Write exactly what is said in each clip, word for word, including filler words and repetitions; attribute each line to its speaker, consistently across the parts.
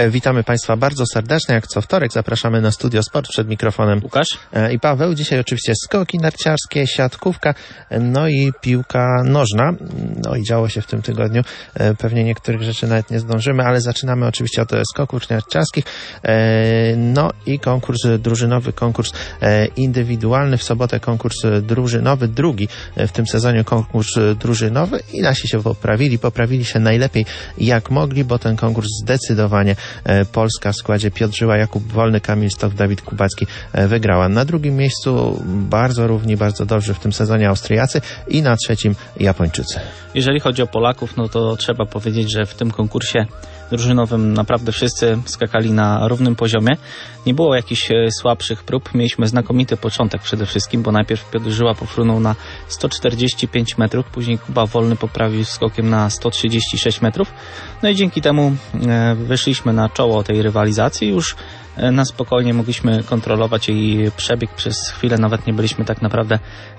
Speaker 1: Witamy Państwa bardzo serdecznie. Jak co wtorek zapraszamy na Studio Sport, przed mikrofonem
Speaker 2: Łukasz
Speaker 1: i Paweł. Dzisiaj oczywiście skoki narciarskie, siatkówka, no i piłka nożna. No i działo się w tym tygodniu. Pewnie niektórych rzeczy nawet nie zdążymy, ale zaczynamy oczywiście od skoków narciarskich. No i konkurs drużynowy, konkurs indywidualny. W sobotę konkurs drużynowy, drugi w tym sezonie konkurs drużynowy i nasi się poprawili. Poprawili się najlepiej jak mogli, bo ten konkurs zdecydowanie Polska w składzie Piotr Żyła, Jakub Wolny, Kamil Stoch, Dawid Kubacki wygrała. Na drugim miejscu bardzo równi, bardzo dobrze w tym sezonie Austriacy i na trzecim Japończycy.
Speaker 2: Jeżeli chodzi o Polaków, no to trzeba powiedzieć, że w tym konkursie drużynowym naprawdę wszyscy skakali na równym poziomie. Nie było jakichś słabszych prób. Mieliśmy znakomity początek przede wszystkim, bo najpierw Piotr Żyła pofrunął na sto czterdzieści pięć metrów, później Kuba Wolny poprawił skokiem na sto trzydzieści sześć metrów. No i dzięki temu wyszliśmy na czoło tej rywalizacji. Już na spokojnie mogliśmy kontrolować jej przebieg. Przez chwilę nawet nie byliśmy tak naprawdę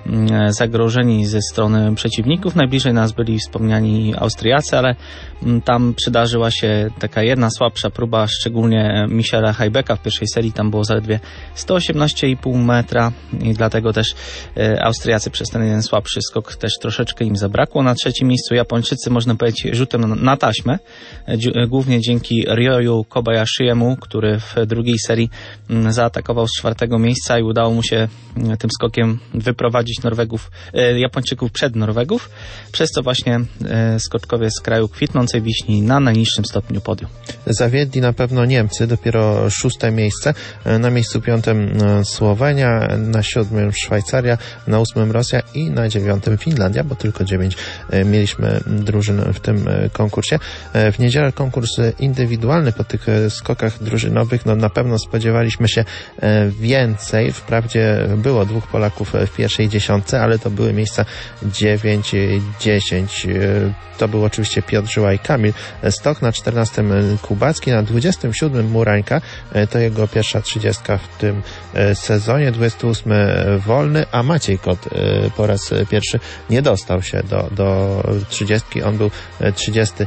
Speaker 2: zagrożeni ze strony przeciwników. Najbliżej nas byli wspomniani Austriacy, ale tam przydarzyła się taka jedna słabsza próba, szczególnie Michela Hajbeka w pierwszej serii. Tam było zaledwie sto osiemnaście i pół metra i dlatego też Austriacy przez ten jeden słabszy skok też troszeczkę im zabrakło. Na trzecim miejscu Japończycy, można powiedzieć, rzutem na taśmę, głównie dzięki Ryoyu Kobayashiemu, który w drugiej serii zaatakował z czwartego miejsca i udało mu się tym skokiem wyprowadzić Norwegów, Japończyków przed Norwegów, przez co właśnie skoczkowie z kraju kwitnącej wiśni na najniższym stopniu podium.
Speaker 1: Zawiedli na pewno Niemcy, dopiero szóste miejsce, na miejscu piątym Słowenia, na siódmym Szwajcaria, na ósmym Rosja i na dziewiątym Finlandia, bo tylko dziewięć mieliśmy drużyn w tym konkursie. W niedzielę konkurs indywidualny. Po tych skokach drużynowych no na pewno spodziewaliśmy się więcej. Wprawdzie było dwóch Polaków w pierwszej dziesiątce, ale to były miejsca dziewięć dziesięć. To był oczywiście Piotr Żyła i Kamil Stoch, na czternastym Kubacki, na dwudziestym siódmym Murańka, to jego pierwsza trzydziestka w tym sezonie, dwudziesty ósmy Wolny, a Maciej Kot po raz pierwszy nie dostał się do, do trzydziestki, on był trzydziesty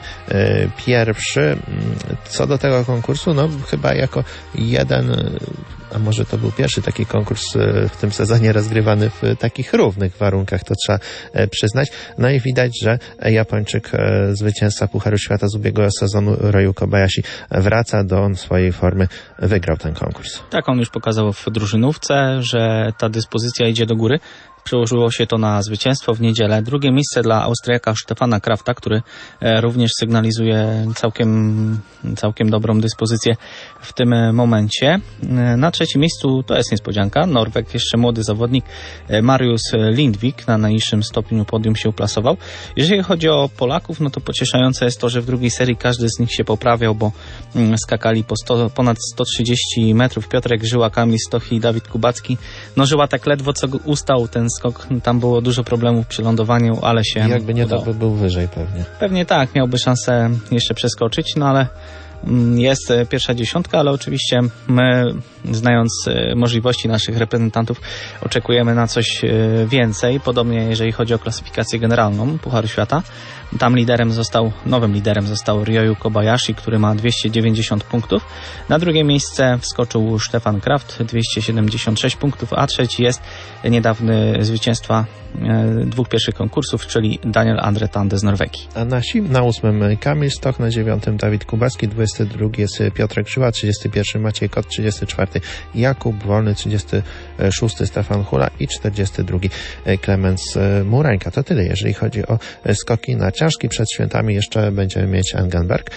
Speaker 1: pierwszy. Co do tego konkursu, no chyba jako jeden, a może to był pierwszy taki konkurs w tym sezonie rozgrywany w takich równych warunkach, to trzeba przyznać. No i widać, że Japończyk, zwycięzca Pucharu Świata z ubiegłego sezonu, Ryoyu Kobayashi, wraca do swojej formy, wygrał ten konkurs.
Speaker 2: Tak, on już pokazał w drużynówce, że ta dyspozycja idzie do góry. Przełożyło się to na zwycięstwo w niedzielę. Drugie miejsce dla Austriaka Stefana Krafta, który również sygnalizuje całkiem, całkiem dobrą dyspozycję w tym momencie. Na trzecim miejscu, to jest niespodzianka, Norweg, jeszcze młody zawodnik, Marius Lindvik, na najniższym stopniu podium się uplasował. Jeżeli chodzi o Polaków, no to pocieszające jest to, że w drugiej serii każdy z nich się poprawiał, bo skakali po sto, ponad sto trzydzieści metrów. Piotrek Żyła, Kamil Stoch i Dawid Kubacki. No Żyła tak ledwo co ustał ten skok, tam było dużo problemów przy lądowaniu, ale się
Speaker 1: jakby nie
Speaker 2: udało.
Speaker 1: To by był wyżej pewnie.
Speaker 2: Pewnie tak, miałby szansę jeszcze przeskoczyć, no ale jest pierwsza dziesiątka, ale oczywiście my, znając możliwości naszych reprezentantów, oczekujemy na coś więcej. Podobnie jeżeli chodzi o klasyfikację generalną Pucharu Świata. Tam liderem został, nowym liderem został Ryoyu Kobayashi, który ma dwieście dziewięćdziesiąt punktów. Na drugie miejsce wskoczył Stefan Kraft, dwieście siedemdziesiąt sześć punktów, a trzeci jest niedawny zwycięstwa dwóch pierwszych konkursów, czyli Daniel Andre Tande z Norwegii.
Speaker 1: A nasi na ósmym Kamil Stoch, na dziewiątym Dawid Kubacki, dwudziesty drugi jest Piotrek Żyła, trzydziesty pierwszy Maciej Kot, trzydziesty czwarty Jakub Wolny, trzydziesty szósty Stefan Hula i czterdziesty drugi Klemens Murańka. To tyle, jeżeli chodzi o skoki narciarskie. Przed świętami jeszcze będziemy mieć Engelberg.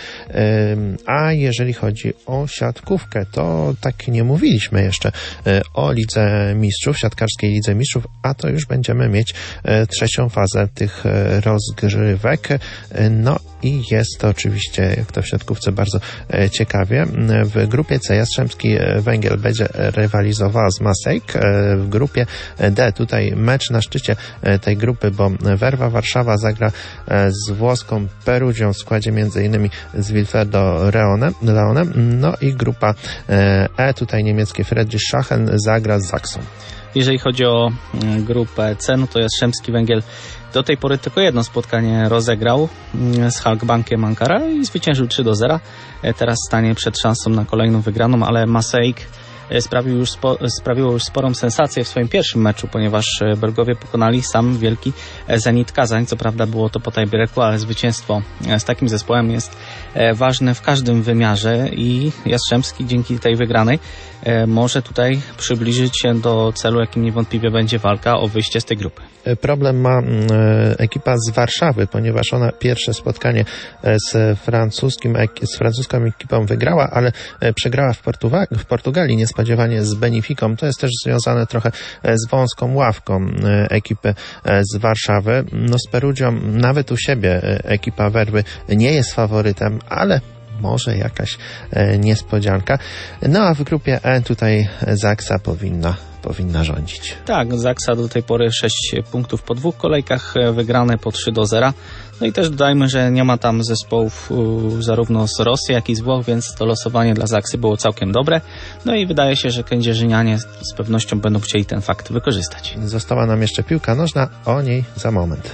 Speaker 1: A jeżeli chodzi o siatkówkę, to tak nie mówiliśmy jeszcze o Lidze Mistrzów, siatkarskiej Lidze Mistrzów, a to już będziemy mieć trzecią fazę tych rozgrywek. No i jest to oczywiście, jak to w siatkówce, bardzo ciekawie. W grupie C Jastrzębski Węgiel będzie rywalizowała z Masejk. W grupie D tutaj mecz na szczycie tej grupy, bo Werwa Warszawa zagra z włoską Perugią w składzie między innymi z Wilfredo Leonem. No i grupa E, tutaj niemieckie Friedrichshafen zagra z Zaksą.
Speaker 2: Jeżeli chodzi o grupę C, no to Jastrzębski Węgiel do tej pory tylko jedno spotkanie rozegrał z Halkbankiem Ankara i zwyciężył trzy do zera. Teraz stanie przed szansą na kolejną wygraną, ale Masaryk sprawił już spo, sprawiło już sporą sensację w swoim pierwszym meczu, ponieważ Belgowie pokonali sam wielki Zenit Kazań. Co prawda było to po tiebreaku, ale zwycięstwo z takim zespołem jest ważne w każdym wymiarze i Jastrzębski dzięki tej wygranej może tutaj przybliżyć się do celu, jakim niewątpliwie będzie walka o wyjście z tej grupy.
Speaker 1: Problem ma ekipa z Warszawy, ponieważ ona pierwsze spotkanie z francuskim, z francuską ekipą wygrała, ale przegrała w, Portuga- w Portugalii niespodziewanie z Benifiką. To jest też związane trochę z wąską ławką ekipy z Warszawy. No z Perugią nawet u siebie ekipa Werwy nie jest faworytem, ale może jakaś e, niespodzianka. No a w grupie E tutaj Zaksa powinna, powinna rządzić.
Speaker 2: Tak, Zaksa do tej pory sześć punktów po dwóch kolejkach, wygrane po trzy do zera. No i też dodajmy, że nie ma tam zespołów uh, zarówno z Rosji, jak i z Włoch, więc to losowanie dla Zaksy było całkiem dobre. No i wydaje się, że kędzierzynianie z pewnością będą chcieli ten fakt wykorzystać.
Speaker 1: Została nam jeszcze piłka nożna, o niej za moment.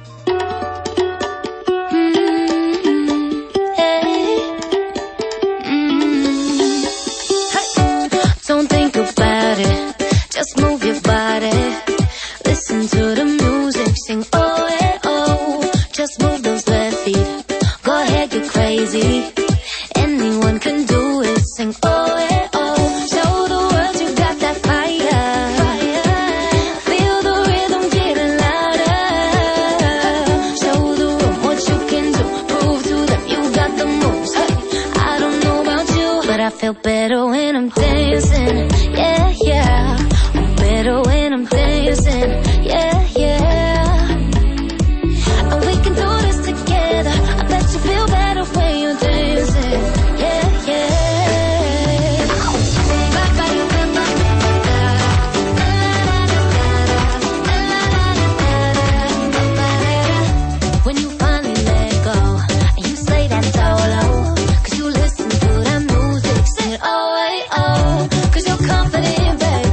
Speaker 3: Just move your body, listen to the music, sing oh eh oh. Just move those left feet, go ahead get crazy. Anyone can do it, sing oh eh oh. Show the world you got that fire, feel the rhythm getting louder. Show the room what you can do, prove to them you got the moves. I don't know about you, but I feel better when I'm dancing, yeah yeah. Better when I'm dancing, yeah, yeah. And we can do this together. I bet you feel better when you're dancing, yeah, yeah. When you finally let go, and you say that solo, cause you listen to that music, sing it oh, hey, oh, cause you're confident, babe.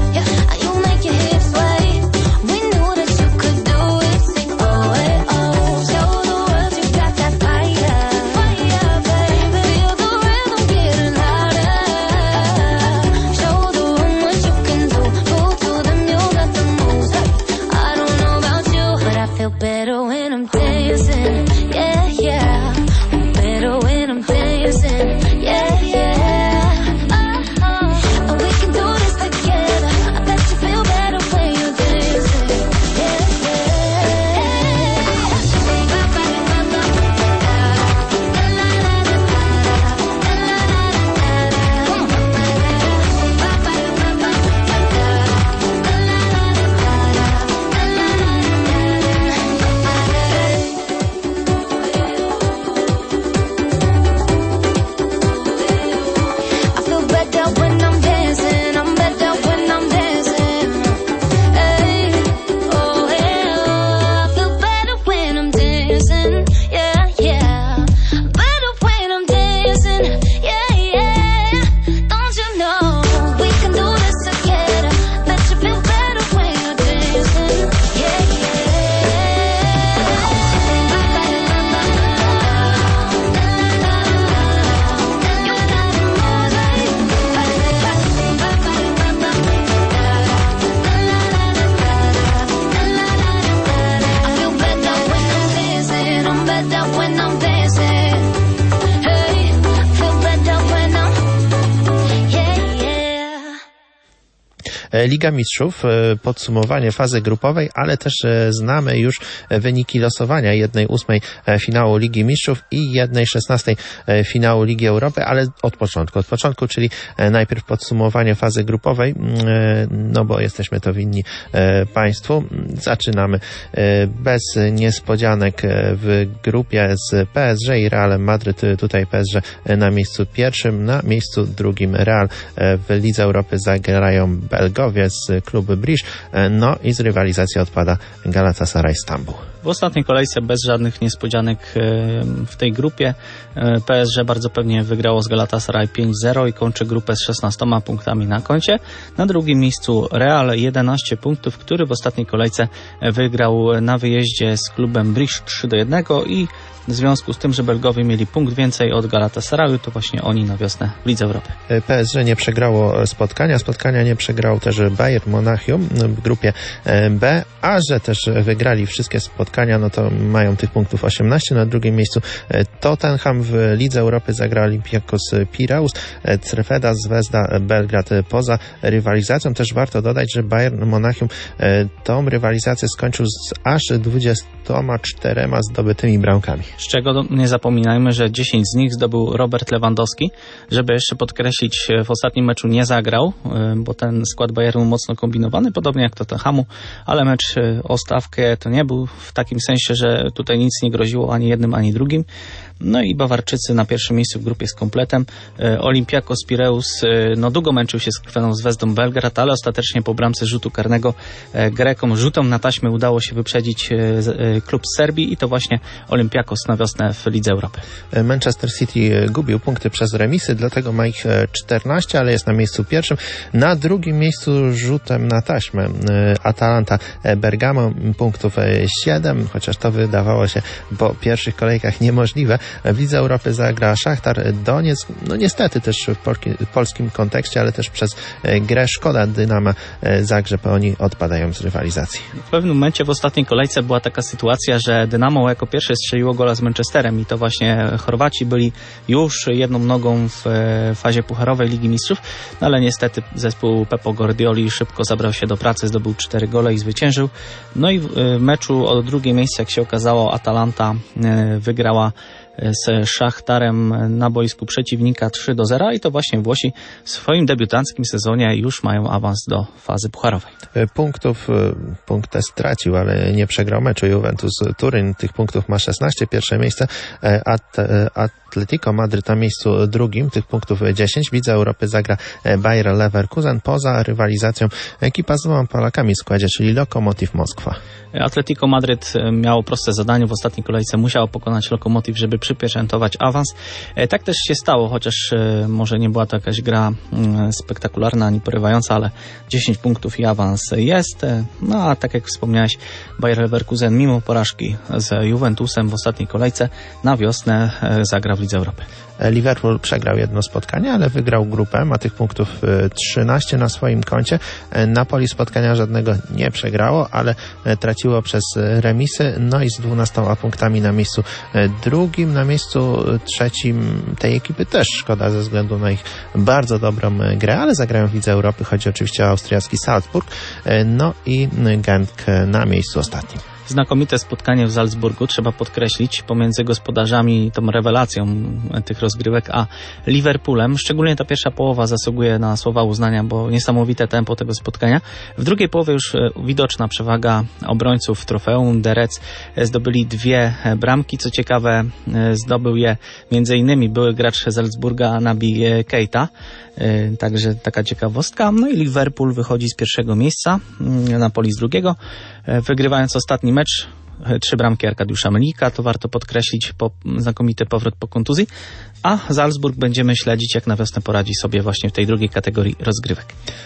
Speaker 3: Better when I'm dancing, yeah, yeah. Better when I'm dancing, yeah, yeah. Oh, oh. And we can do this together. I bet you feel better when you're dancing, yeah,
Speaker 1: Liga Mistrzów, podsumowanie fazy grupowej, ale też znamy już wyniki losowania jednej ósmej finału Ligi Mistrzów i jednej szesnastej finału Ligi Europy, ale od początku, od początku, czyli najpierw podsumowanie fazy grupowej, no bo jesteśmy to winni Państwu. Zaczynamy bez niespodzianek w grupie z P S G i Realem Madryt. Tutaj P S G na miejscu pierwszym, na miejscu drugim Real. W Lidze Europy zagrają Belgowie. połowie z klubu Brisz, no i z rywalizacji odpada Galatasaray Stambuł.
Speaker 2: W ostatniej kolejce bez żadnych niespodzianek w tej grupie P S G bardzo pewnie wygrało z Galatasaray pięć zero i kończy grupę z szesnastoma punktami na koncie. Na drugim miejscu Real jedenaście punktów, który w ostatniej kolejce wygrał na wyjeździe z klubem Brisz trzy do jednego i w związku z tym, że Belgowie mieli punkt więcej od Galatasarayu, to właśnie oni na wiosnę w Lidze Europy.
Speaker 1: P S G nie przegrało spotkania, spotkania nie przegrał też Bayern Monachium w grupie B, a że też wygrali wszystkie spotkania, no to mają tych punktów osiemnaście. Na drugim miejscu Tottenham, w Lidze Europy zagra Olympiakos Piraeus, Crvena Zvezda Belgrad. Poza rywalizacją też warto dodać, że Bayern Monachium tą rywalizację skończył z aż dwudziestoma czterema zdobytymi bramkami.
Speaker 2: Z czego nie zapominajmy, że dziesięć z nich zdobył Robert Lewandowski. Żeby jeszcze podkreślić, w ostatnim meczu nie zagrał, bo ten skład Bayernu mocno kombinowany, podobnie jak Tottenhamu, ale mecz o stawkę to nie był w takim sensie, że tutaj nic nie groziło ani jednym, ani drugim. No i Bawarczycy na pierwszym miejscu w grupie z kompletem. Olympiakos Piraeus no długo męczył się z Crveną Zvezdą Belgrad, ale ostatecznie po bramce rzutu karnego Grekom rzutom na taśmę udało się wyprzedzić klub z Serbii i to właśnie Olympiakos na wiosnę w Lidze Europy.
Speaker 1: Manchester City gubił punkty przez remisy, dlatego ma ich czternaście, ale jest na miejscu pierwszym. Na drugim miejscu rzutem na taśmę Atalanta Bergamo, punktów siedem, chociaż to wydawało się po pierwszych kolejkach niemożliwe. W Lidze Europy zagra Szachtar Donieck. No niestety też w polskim kontekście, ale też przez grę szkoda Dynama Zagrzeb. Oni odpadają z rywalizacji.
Speaker 2: W pewnym momencie w ostatniej kolejce była taka sytuacja, że Dynamo jako pierwsze strzeliło gola z Manchesterem i to właśnie Chorwaci byli już jedną nogą w fazie pucharowej Ligi Mistrzów, no ale niestety zespół Pepo Guardioli szybko zabrał się do pracy, zdobył cztery gole i zwyciężył. No i w meczu o drugie miejsce, jak się okazało, Atalanta wygrała z Szachtarem na boisku przeciwnika trzy do zera i to właśnie Włosi w swoim debiutanckim sezonie już mają awans do fazy pucharowej.
Speaker 1: Punktów punktę stracił, ale nie przegrał meczu. Juventus Turyn tych punktów ma szesnaście, pierwsze miejsce. At, Atletico Madryt na miejscu drugim, tych punktów dziesięć. W Lidze Europy zagra Bayer Leverkusen. Poza rywalizacją ekipa z dwoma Polakami w składzie, czyli Lokomotiv Moskwa.
Speaker 2: Atletico Madryt miało proste zadanie. W ostatniej kolejce musiało pokonać Lokomotiv, żeby przypieczętować awans. Tak też się stało, chociaż może nie była to jakaś gra spektakularna ani porywająca, ale dziesięć punktów i awans jest. No a tak jak wspomniałeś, Bayer Leverkusen mimo porażki z Juventusem w ostatniej kolejce na wiosnę zagra w Lidze Europy.
Speaker 1: Liverpool przegrał jedno spotkanie, ale wygrał grupę, ma tych punktów trzynaście na swoim koncie. Napoli spotkania żadnego nie przegrało, ale traciło przez remisy, no i z dwunastoma punktami na miejscu drugim, na miejscu trzecim tej ekipy też szkoda ze względu na ich bardzo dobrą grę, ale zagrają w Lidze Europy, chodzi oczywiście o austriacki Salzburg, no i Genk na miejscu ostatnim.
Speaker 2: Znakomite spotkanie w Salzburgu, trzeba podkreślić, pomiędzy gospodarzami, tą rewelacją tych rozgrywek, a Liverpoolem. Szczególnie ta pierwsza połowa zasługuje na słowa uznania, bo niesamowite tempo tego spotkania. W drugiej połowie już widoczna przewaga obrońców trofeum. The Reds zdobyli dwie bramki. Co ciekawe, zdobył je między innymi były gracz Salzburga Naby Keita. Także taka ciekawostka. No i Liverpool wychodzi z pierwszego miejsca, Napoli z drugiego, wygrywając ostatni mecz. Trzy bramki Arkadiusza Melika, to warto podkreślić, po, znakomity powrót po kontuzji, a Salzburg będziemy śledzić, jak na wiosnę poradzi sobie właśnie w tej drugiej kategorii rozgrywek.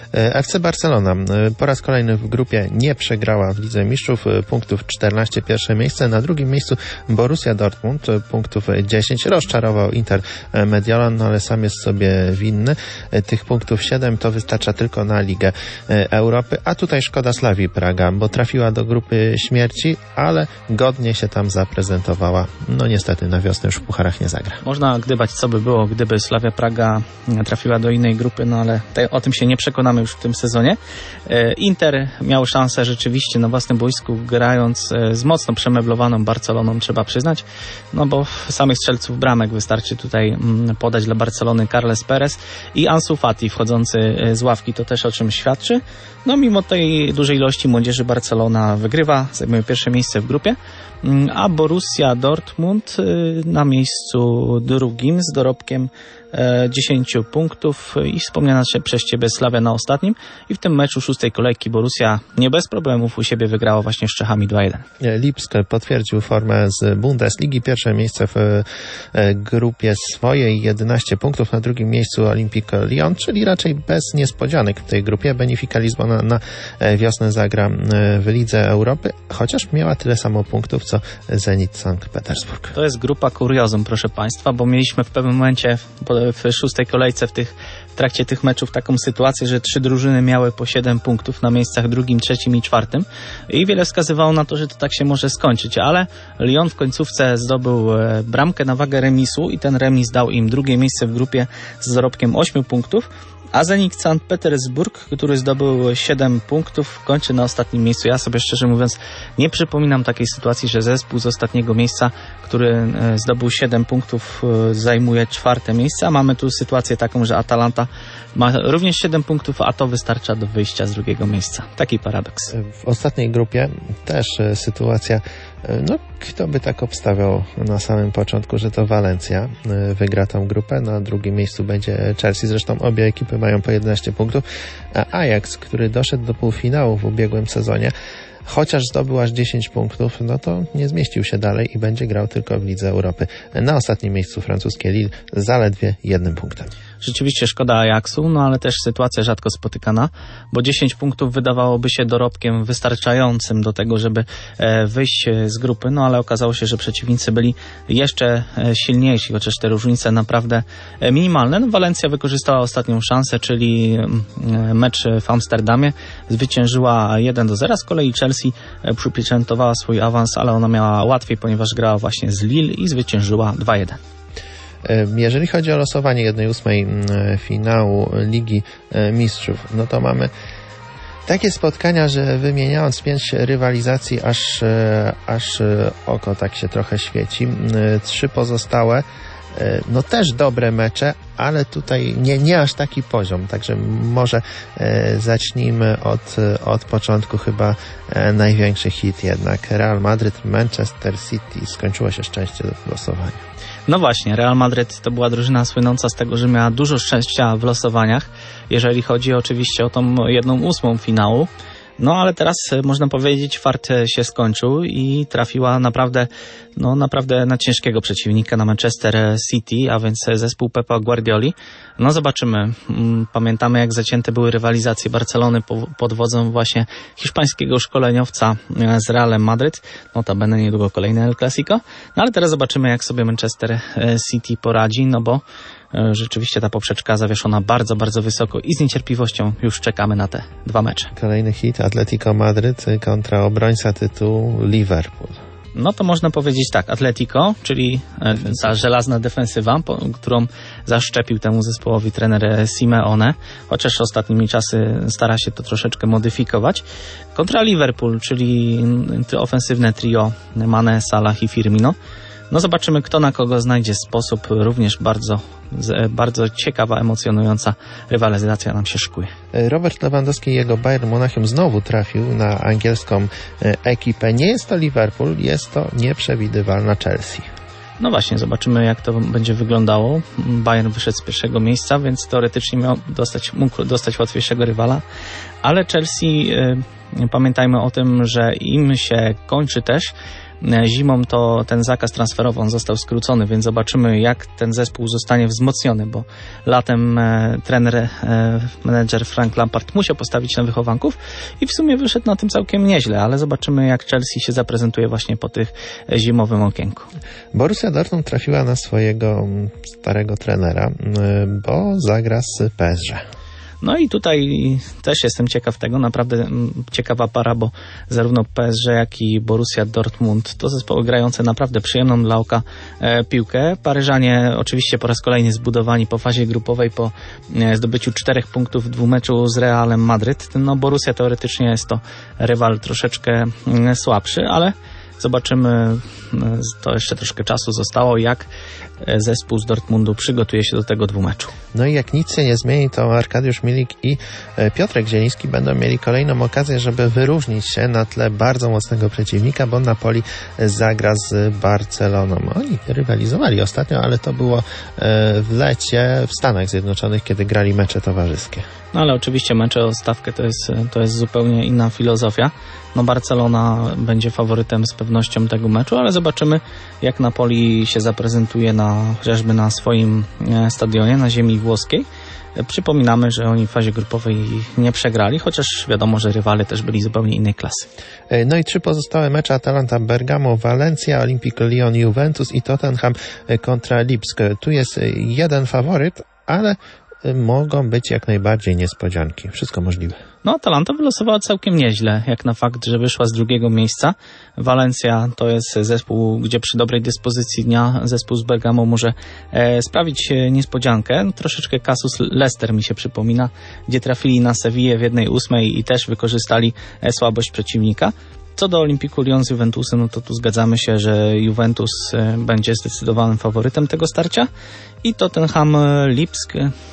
Speaker 1: F C Barcelona po raz kolejny w grupie nie przegrała w Lidze Mistrzów, punktów czternaście, pierwsze miejsce. Na drugim miejscu Borussia Dortmund, punktów dziesięć. Rozczarował Inter Mediolan, no ale sam jest sobie winny. Tych punktów siedem to wystarcza tylko na Ligę Europy, a tutaj szkoda Slavii Praga, bo trafiła do grupy śmierci, ale godnie się tam zaprezentowała. No niestety na wiosnę już w pucharach nie zagra.
Speaker 2: Można gdybać, co by było, gdyby Slavia Praga trafiła do innej grupy, no ale te, o tym się nie przekonamy już w tym sezonie. Inter miał szansę rzeczywiście na własnym boisku, grając z mocno przemeblowaną Barceloną, trzeba przyznać, no bo samych strzelców bramek wystarczy tutaj podać dla Barcelony Carles Perez i Ansu Fati wchodzący z ławki, to też o czym świadczy. No mimo tej dużej ilości młodzieży Barcelona wygrywa, zajmuje pierwsze miejsce w grupie, a Borussia Dortmund na miejscu drugim z dorobkiem dziesięć punktów i wspomniana przez Ciebie Slavia na ostatnim. I w tym meczu szóstej kolejki Borussia nie bez problemów u siebie wygrała właśnie z Czechami dwa jeden.
Speaker 1: Lipsk potwierdził formę z Bundesligi. Pierwsze miejsce w grupie swojej, jedenaście punktów. Na drugim miejscu Olympique Lyon, czyli raczej bez niespodzianek w tej grupie. Benfica Lizbona na wiosnę zagra w Lidze Europy, chociaż miała tyle samo punktów, co Zenit Sankt Petersburg.
Speaker 2: To jest grupa kuriozum, proszę Państwa, bo mieliśmy w pewnym momencie w szóstej kolejce w, tych, w trakcie tych meczów taką sytuację, że trzy drużyny miały po siedem punktów na miejscach drugim, trzecim i czwartym i wiele wskazywało na to, że to tak się może skończyć, ale Lyon w końcówce zdobył bramkę na wagę remisu i ten remis dał im drugie miejsce w grupie z zarobkiem ośmiu punktów. A Zenit Sankt Petersburg, który zdobył siedem punktów, kończy na ostatnim miejscu. Ja sobie szczerze mówiąc nie przypominam takiej sytuacji, że zespół z ostatniego miejsca, który zdobył siedem punktów, zajmuje czwarte miejsce, a mamy tu sytuację taką, że Atalanta ma również siedem punktów, a to wystarcza do wyjścia z drugiego miejsca. Taki paradoks.
Speaker 1: W ostatniej grupie też sytuacja, no kto by tak obstawiał na samym początku, że to Walencja wygra tą grupę, na drugim miejscu będzie Chelsea, zresztą obie ekipy mają po jedenaście punktów, a Ajax, który doszedł do półfinału w ubiegłym sezonie, chociaż zdobył aż dziesięć punktów, no to nie zmieścił się dalej i będzie grał tylko w Lidze Europy. Na ostatnim miejscu francuskie Lille zaledwie jednym punktem.
Speaker 2: Rzeczywiście szkoda Ajaxu, no ale też sytuacja rzadko spotykana, bo dziesięć punktów wydawałoby się dorobkiem wystarczającym do tego, żeby wyjść z grupy, no ale okazało się, że przeciwnicy byli jeszcze silniejsi, chociaż te różnice naprawdę minimalne. No, Walencja wykorzystała ostatnią szansę, czyli mecz w Amsterdamie, zwyciężyła jeden do zera, z kolei Chelsea przypieczętowała swój awans, ale ona miała łatwiej, ponieważ grała właśnie z Lille i zwyciężyła dwa jeden.
Speaker 1: Jeżeli chodzi o losowanie jednej ósmej finału Ligi Mistrzów, no to mamy takie spotkania, że wymieniając pięć rywalizacji, aż, aż oko tak się trochę świeci. Trzy pozostałe, no też dobre mecze, ale tutaj nie, nie aż taki poziom, także może e, zacznijmy od, od początku. Chyba e, największy hit jednak Real Madryt, Manchester City. Skończyło się szczęście w losowaniu.
Speaker 2: No właśnie, Real Madryt to była drużyna słynąca z tego, że miała dużo szczęścia w losowaniach, jeżeli chodzi oczywiście o tą jedną ósmą finału. No ale teraz można powiedzieć fart się skończył i trafiła naprawdę, no naprawdę na ciężkiego przeciwnika, na Manchester City, a więc zespół Pepa Guardioli. No zobaczymy. Pamiętamy, jak zacięte były rywalizacje Barcelony pod wodzą właśnie hiszpańskiego szkoleniowca z Realem Madryt. Notabene niedługo kolejne El Clasico. No ale teraz zobaczymy, jak sobie Manchester City poradzi, no bo rzeczywiście ta poprzeczka zawieszona bardzo, bardzo wysoko i z niecierpliwością już czekamy na te dwa mecze.
Speaker 1: Kolejny hit Atletico Madryt kontra obrońca tytułu Liverpool.
Speaker 2: No to można powiedzieć tak, Atletico, czyli ta żelazna defensywa, po, którą zaszczepił temu zespołowi trener Simeone, chociaż ostatnimi czasy stara się to troszeczkę modyfikować. Kontra Liverpool, czyli to ofensywne trio Mane, Salah i Firmino. No zobaczymy, kto na kogo znajdzie sposób. Również bardzo, bardzo ciekawa, emocjonująca rywalizacja nam się szykuje.
Speaker 1: Robert Lewandowski i jego Bayern Monachium znowu trafił na angielską ekipę. Nie jest to Liverpool, jest to nieprzewidywalna Chelsea.
Speaker 2: No właśnie, zobaczymy, jak to będzie wyglądało. Bayern wyszedł z pierwszego miejsca, więc teoretycznie miał dostać, mógł dostać łatwiejszego rywala, ale Chelsea, y, pamiętajmy o tym, że im się kończy też zimą, to ten zakaz transferowy on został skrócony, więc zobaczymy, jak ten zespół zostanie wzmocniony, bo latem e, trener, e, menedżer Frank Lampard musiał postawić na wychowanków i w sumie wyszedł na tym całkiem nieźle, ale zobaczymy, jak Chelsea się zaprezentuje właśnie po tych zimowym okienku.
Speaker 1: Borussia Dortmund trafiła na swojego starego trenera, bo zagra z P S G.
Speaker 2: No i tutaj też jestem ciekaw tego, naprawdę ciekawa para, bo zarówno P S G, jak i Borussia Dortmund to zespoły grające naprawdę przyjemną dla oka e, piłkę. Paryżanie oczywiście po raz kolejny zbudowani po fazie grupowej, po e, zdobyciu czterech punktów w dwumeczu z Realem Madryt. No Borussia teoretycznie jest to rywal troszeczkę e, słabszy, ale zobaczymy, to jeszcze troszkę czasu zostało, jak zespół z Dortmundu przygotuje się do tego dwumeczu.
Speaker 1: No i jak nic się nie zmieni, to Arkadiusz Milik i Piotrek Zieliński będą mieli kolejną okazję, żeby wyróżnić się na tle bardzo mocnego przeciwnika, bo Napoli zagra z Barceloną. Oni rywalizowali ostatnio, ale to było w lecie w Stanach Zjednoczonych, kiedy grali mecze towarzyskie.
Speaker 2: No ale oczywiście mecze o stawkę to jest, to jest zupełnie inna filozofia. No Barcelona będzie faworytem z pewnością tego meczu, ale zobaczymy, jak Napoli się zaprezentuje na, chociażby na swoim stadionie, na ziemi włoskiej. Przypominamy, że oni w fazie grupowej nie przegrali, chociaż wiadomo, że rywale też byli zupełnie innej klasy.
Speaker 1: No i trzy pozostałe mecze: Atalanta, Bergamo, Valencia, Olympique Lyon, Juventus i Tottenham kontra Lipsk. Tu jest jeden faworyt, ale mogą być jak najbardziej niespodzianki. Wszystko możliwe.
Speaker 2: No, Atalanta wylosowała całkiem nieźle, jak na fakt, że wyszła z drugiego miejsca. Valencia to jest zespół, gdzie przy dobrej dyspozycji dnia zespół z Bergamo może e, sprawić niespodziankę. Troszeczkę kasus Leicester mi się przypomina, gdzie trafili na Sewillę w jednej ósmej i też wykorzystali e, słabość przeciwnika. Co do Olympiku Lyon z Juventusem, no to tu zgadzamy się, że Juventus będzie zdecydowanym faworytem tego starcia i Tottenham Lipsk,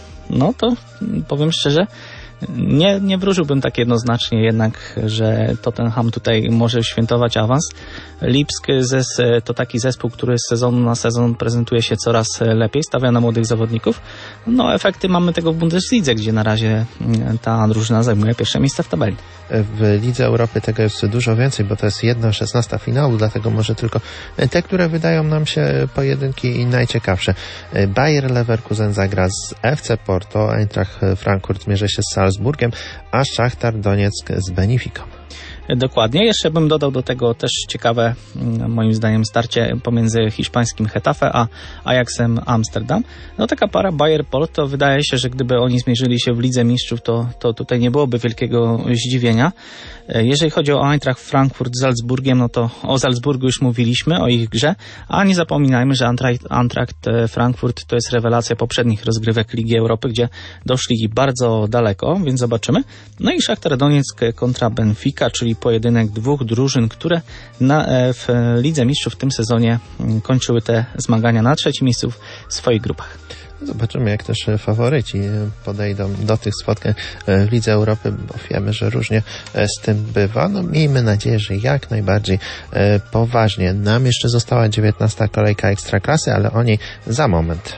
Speaker 2: no to powiem szczerze, nie, nie wróżyłbym tak jednoznacznie jednak, że Tottenham tutaj może świętować awans. Lipsk to taki zespół, który z sezonu na sezon prezentuje się coraz lepiej, stawia na młodych zawodników. No efekty mamy tego w Bundeslidze, gdzie na razie ta drużyna zajmuje pierwsze miejsce w tabeli.
Speaker 1: W Lidze Europy tego jest dużo więcej, bo to jest jedna szesnasta finału, dlatego może tylko te, które wydają nam się pojedynki i najciekawsze. Bayer Leverkusen zagra z F C Porto, Eintracht Frankfurt mierzy się z Salzburgiem, a Szachtar Donieck z Benefiką.
Speaker 2: Dokładnie. Jeszcze bym dodał do tego też ciekawe, moim zdaniem, starcie pomiędzy hiszpańskim Getafe a Ajaxem Amsterdam. No taka para Bayer-Porto, wydaje się, że gdyby oni zmierzyli się w Lidze Mistrzów, to, to tutaj nie byłoby wielkiego zdziwienia. Jeżeli chodzi o Eintracht Frankfurt z Salzburgiem, no to o Salzburgu już mówiliśmy, o ich grze, a nie zapominajmy, że Eintracht Frankfurt to jest rewelacja poprzednich rozgrywek Ligi Europy, gdzie doszli bardzo daleko, więc zobaczymy. No i Szachtar Donieck kontra Benfica, czyli pojedynek dwóch drużyn, które na, w Lidze Mistrzów w tym sezonie kończyły te zmagania na trzecim miejscu w swoich grupach.
Speaker 1: Zobaczymy, jak też faworyci podejdą do tych spotkań w Lidze Europy, bo wiemy, że różnie z tym bywa. No miejmy nadzieję, że jak najbardziej poważnie. Nam jeszcze została dziewiętnasta kolejka Ekstraklasy, ale o niej za moment.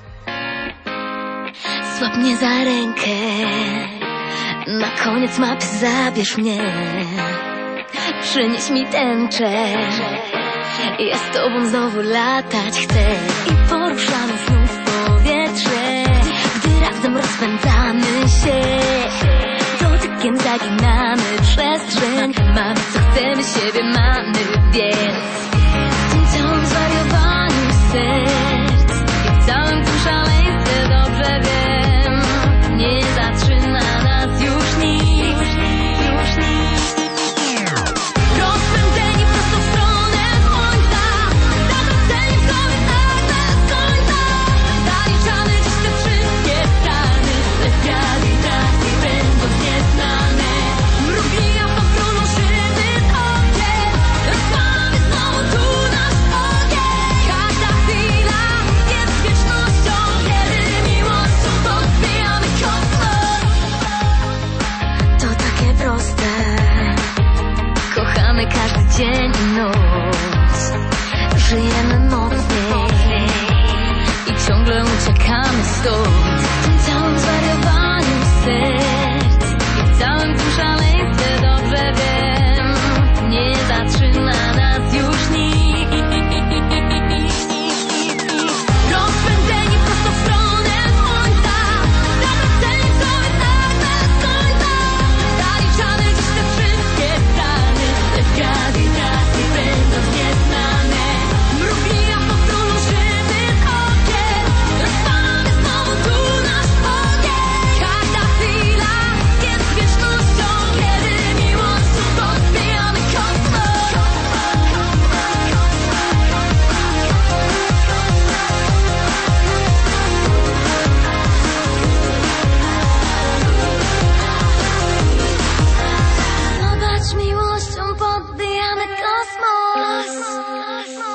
Speaker 3: Złap mnie za rękę, na koniec mapy zabierz mnie, przynieś mi tęczę, ja z tobą znowu latać chcę i poruszamy znów powietrze, gdy razem rozpędzamy się, dotykiem zaginamy przestrzeń, mamy co chcemy, siebie mamy, więc w tym całym zwariowaniu serc i w całym tym szaleństwie dobrze wiem, nie zatrzyma nas już nic, już nic. Rozpędzeni prosto w stronę słońca, zawróceni w sobie tak bez końca, zaliczamy dziś te wszystkie strany, bez grawitacji prędkość nieznane, mrugi auto, w którą szyby z okiem, rozpalamy znowu tu nasz ogień. Każda chwila jest wiecznością, kiedy miłością podbijamy kosmos. To takie proste, kochamy każdy dzień i noc, żyjemy mocniej i ciągle uciekamy stąd. W tym całym zwariowaniu serc i w całym tym szaleństwie dobrze wiem, nie zatrzyma nas już nic. Rozpędzeni prosto w stronę słońca, zawróceni w sobie tak bez końca, zaliczamy dziś te wszystkie strany, bez grawitacji prędkość nieznane, mrugi auto, w którą szyby z okiem, rozpalamy znowu tu nasz ogień. Każda chwila jest wiecznością, kiedy miłością podbijamy kosmos. Zobacz, miłością podbijamy kosmos.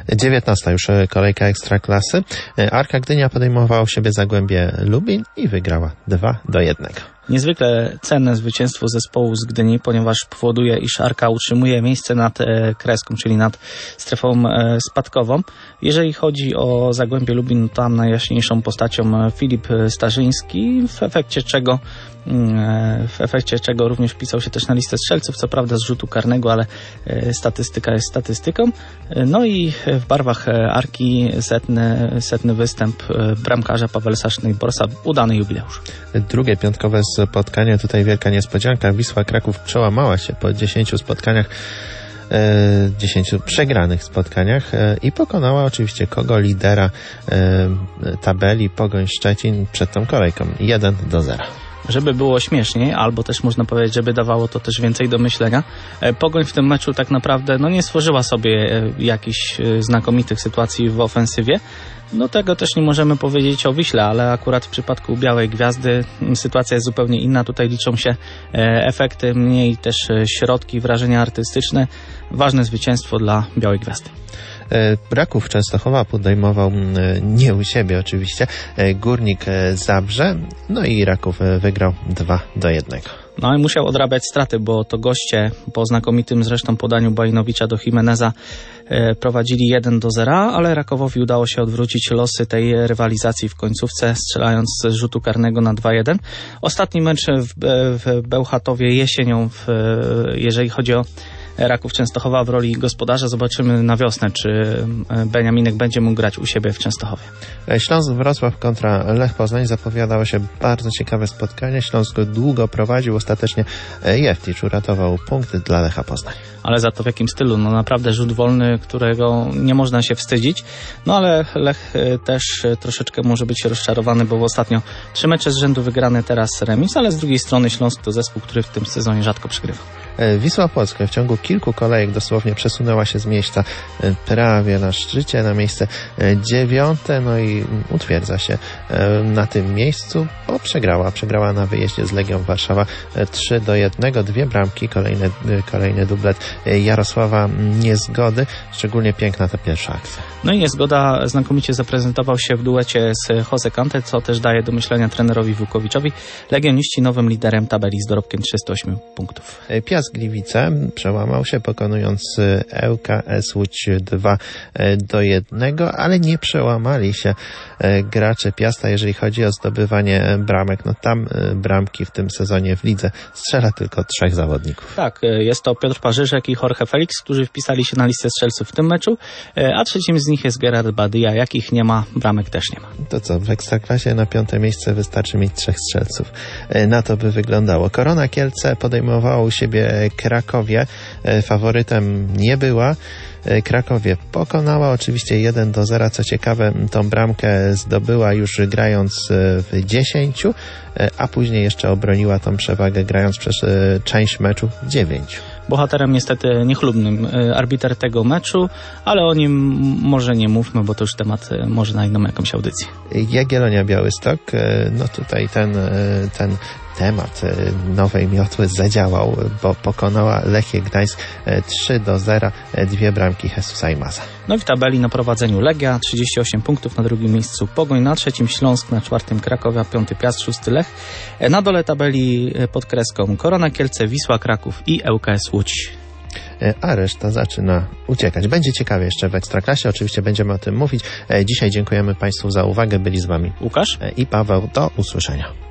Speaker 1: dziewiętnasta już kolejka Ekstraklasy. Arka Gdynia podejmowała u siebie Zagłębie Lubin i wygrała dwa do jednego.
Speaker 2: Niezwykle cenne zwycięstwo zespołu z Gdyni, ponieważ powoduje, iż Arka utrzymuje miejsce nad e, kreską, czyli nad strefą e, spadkową. Jeżeli chodzi o Zagłębie Lubin, tam najjaśniejszą postacią Filip Starzyński, w efekcie czego e, w efekcie czego również wpisał się też na listę strzelców, co prawda z rzutu karnego, ale e, statystyka jest statystyką. No i w barwach Arki setny, setny występ bramkarza Pawelsa Sznyborsa, udany jubileusz.
Speaker 1: Drugie piątkowe spotkanie, tutaj wielka niespodzianka. Wisła Kraków przełamała się po dziesięciu spotkaniach, e, dziesięciu przegranych spotkaniach e, i pokonała oczywiście kogo? Lidera e, tabeli Pogoń Szczecin przed tą kolejką jeden do zera.
Speaker 2: Żeby było śmieszniej, albo też można powiedzieć, żeby dawało to też więcej do myślenia. Pogoń w tym meczu tak naprawdę no nie stworzyła sobie jakichś znakomitych sytuacji w ofensywie. No tego też nie możemy powiedzieć o Wiśle, ale akurat w przypadku Białej Gwiazdy sytuacja jest zupełnie inna. Tutaj liczą się efekty, mniej też środki, wrażenia artystyczne. Ważne zwycięstwo dla Białej Gwiazdy.
Speaker 1: Raków Częstochowa podejmował, nie u siebie oczywiście, Górnik Zabrze, no i Raków wygrał dwa do jednego.
Speaker 2: No i musiał odrabiać straty, bo to goście po znakomitym zresztą podaniu Bajnowicza do Jimeneza prowadzili jeden do zera, ale Rakowowi udało się odwrócić losy tej rywalizacji w końcówce, strzelając z rzutu karnego na dwa jeden. Ostatni mecz w, w Bełchatowie jesienią, w, jeżeli chodzi o Raków Częstochowa w roli gospodarza. Zobaczymy na wiosnę, czy Beniaminek będzie mógł grać u siebie w Częstochowie.
Speaker 1: Śląsk Wrocław kontra Lech Poznań zapowiadało się bardzo ciekawe spotkanie. Śląsk długo prowadził, ostatecznie Jefticz uratował punkt dla Lecha Poznań.
Speaker 2: Ale za to w jakim stylu? No naprawdę rzut wolny, którego nie można się wstydzić. No ale Lech też troszeczkę może być rozczarowany, bo w ostatnio trzy mecze z rzędu wygrane, teraz remis, ale z drugiej strony Śląsk to zespół, który w tym sezonie rzadko przegrywa.
Speaker 1: Wisła Płock w ciągu kilku kolejek dosłownie przesunęła się z miejsca prawie na szczycie na miejsce dziewiąte, no i utwierdza się na tym miejscu, bo przegrała. Przegrała na wyjeździe z Legią Warszawa trzy do jednego, dwie bramki, kolejny, kolejny dublet Jarosława Niezgody. Szczególnie piękna ta pierwsza akcja.
Speaker 2: No i Niezgoda znakomicie zaprezentował się w duecie z Jose Kante, co też daje do myślenia trenerowi Włókowiczowi. Legioniści nowym liderem tabeli z dorobkiem trzystu ośmiu punktów.
Speaker 1: Piast Gliwice przełamał się, pokonując L K S Łódź dwa do jednego, ale nie przełamali się gracze Piasta, jeżeli chodzi o zdobywanie bramek. No tam bramki w tym sezonie w lidze strzela tylko trzech zawodników.
Speaker 2: Tak, jest to Piotr Parzyszek i Jorge Felix, którzy wpisali się na listę strzelców w tym meczu, a trzecim z nich jest Gerard Badyja. Jakich nie ma, bramek też nie ma.
Speaker 1: To co, w Ekstraklasie na piąte miejsce wystarczy mieć trzech strzelców. Na to by wyglądało. Korona Kielce podejmowała u siebie Krakowie. Faworytem nie była. Krakowie pokonała oczywiście jeden do zera. Co ciekawe, tą bramkę zdobyła już grając w dziesięciu, a później jeszcze obroniła tą przewagę grając przez część meczu w dziewięciu.
Speaker 2: Bohaterem niestety niechlubnym arbiter tego meczu, ale o nim może nie mówmy, bo to już temat może na inną jakąś audycję.
Speaker 1: Jagiellonia Białystok, no tutaj ten, ten temat nowej miotły zadziałał, bo pokonała Lechię Gdańsk trzy do zera, dwie bramki Jesusa Imasa.
Speaker 2: No i w tabeli na prowadzeniu Legia, trzydzieści osiem punktów, na drugim miejscu Pogoń, na trzecim Śląsk, na czwartym Krakowa, piąty Piast, szósty Lech. Na dole tabeli pod kreską Korona Kielce, Wisła Kraków i L K S Łódź.
Speaker 1: A reszta zaczyna uciekać. Będzie ciekawie jeszcze w Ekstraklasie, oczywiście będziemy o tym mówić. Dzisiaj dziękujemy Państwu za uwagę, byli z Wami
Speaker 2: Łukasz
Speaker 1: i Paweł. Do usłyszenia.